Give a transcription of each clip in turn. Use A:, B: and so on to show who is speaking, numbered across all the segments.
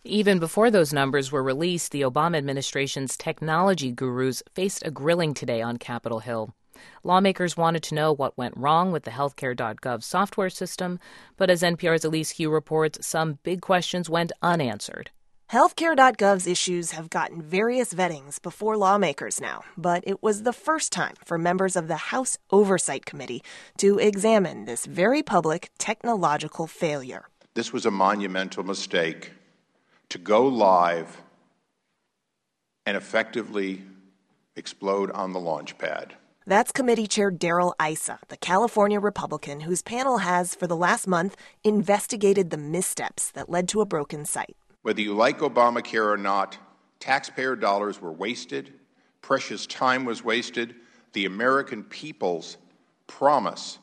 A: Even before those numbers were released, the Obama administration's technology gurus faced a grilling today on Capitol Hill. Lawmakers wanted to know what went wrong with the healthcare.gov software system, but as NPR's Elise Hu reports, some big questions went unanswered.
B: Healthcare.gov's issues have gotten various vettings before lawmakers now, but it was the first time for members of the House Oversight Committee to examine this very public technological failure.
C: This was a monumental mistake to go live and effectively explode on the launch pad.
B: That's Committee Chair Darrell Issa, the California Republican whose panel has, for the last month, investigated the missteps that led to a broken site.
C: Whether you like Obamacare or not, taxpayer dollars were wasted, precious time was wasted, the American people's promise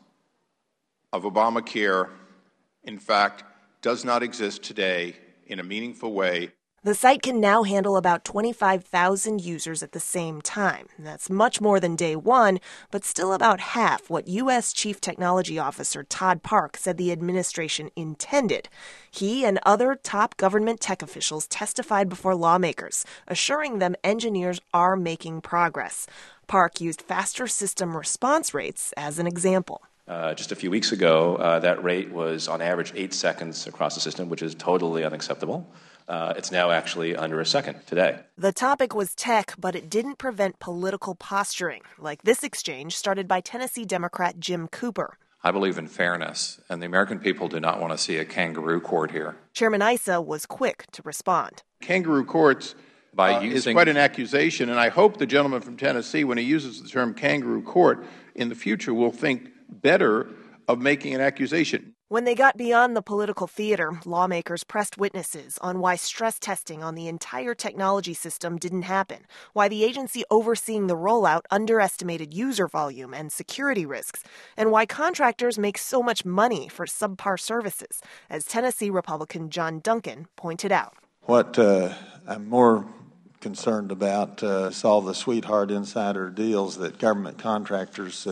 C: of Obamacare, in fact, does not exist today in a meaningful way.
B: The site can now handle about 25,000 users at the same time. That's much more than day one, but still about half what U.S. Chief Technology Officer Todd Park said the administration intended. He and other top government tech officials testified before lawmakers, assuring them engineers are making progress. Park used faster system response rates as an example.
D: Just a few weeks ago, that rate was on average 8 seconds across the system, which is totally unacceptable. It's now actually under a second today.
B: The topic was tech, but it didn't prevent political posturing, like this exchange started by Tennessee Democrat Jim Cooper.
E: I believe in fairness, and the American people do not want to see a kangaroo court here.
B: Chairman Issa was quick to respond.
C: Kangaroo courts is quite an accusation, and I hope the gentleman from Tennessee, when he uses the term kangaroo court in the future, will think better of making an accusation.
B: When they got beyond the political theater, lawmakers pressed witnesses on why stress testing on the entire technology system didn't happen, why the agency overseeing the rollout underestimated user volume and security risks, and why contractors make so much money for subpar services, as Tennessee Republican John Duncan pointed out.
F: What I'm more concerned about is all the sweetheart insider deals that government contractors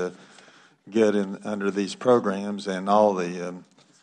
F: get under these programs, and all the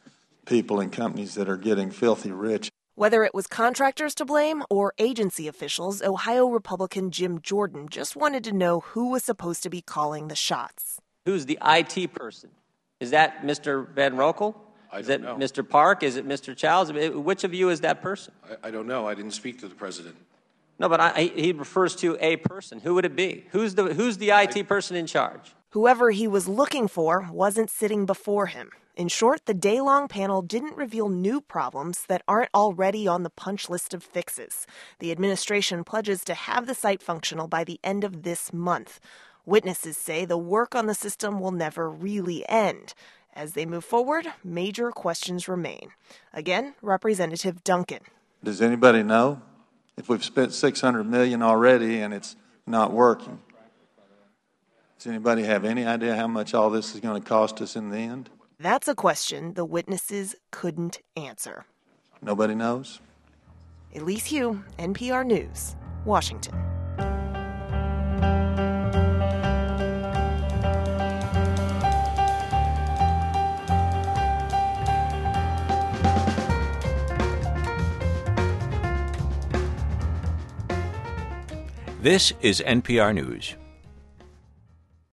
F: people and companies that are getting filthy rich.
B: Whether it was contractors to blame or agency officials, Ohio Republican Jim Jordan just wanted to know who was supposed to be calling the shots.
G: Who's the IT person? Is that Mr. Van Rokel? Is it Mr. Park? Is it Mr. Childs? Which of you is that person?
H: I don't know. I didn't speak to the president.
G: No, but he refers to a person. Who would it be? Who's the IT person in charge?
B: Whoever he was looking for wasn't sitting before him. In short, the day-long panel didn't reveal new problems that aren't already on the punch list of fixes. The administration pledges to have the site functional by the end of this month. Witnesses say the work on the system will never really end. As they move forward, major questions remain. Again, Representative Duncan.
F: Does anybody know if we've spent $600 million already and it's not working? Does anybody have any idea how much all this is going to cost us in the end?
B: That's a question the witnesses couldn't answer.
F: Nobody knows?
B: Elise Hu, NPR News, Washington.
I: This is NPR News.